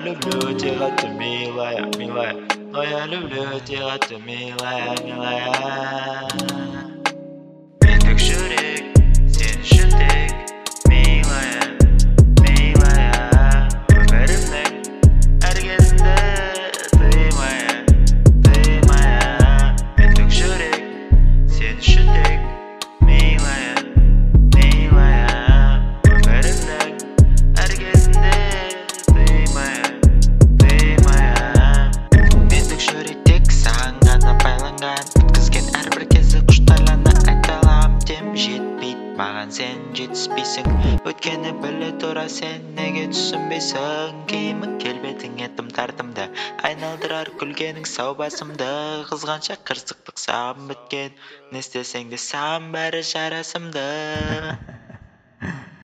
люблю тебя, ты милая, милая. Но я люблю тебя, ты милая, милая. Мен тек жүрек, сен үшін тек милая, милая. Өмірімнің әр кезінде тыймая, тыймая. Мен тек жүрек, сен үшін тек милая, милая. Өмірімнің әр кезінде тыймая, тыймая. Мен тек жүрек тек саған ғана байланған, өткізген әрбір кезі құштарлана айта аламын. Тем жетпейді маған, сен жетіспейсің. Өткені біле тұра сен неге түсінбейсің? Кейімің келбетіңе тым тартымды, айналдырар күлгенің сау басымды. Қызғанша қырсықтық саған біткен, не істесең де саған бәрі жарасымды.